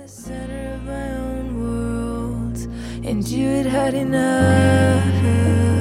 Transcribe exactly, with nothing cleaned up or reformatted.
the center of my own world, and you had had enough.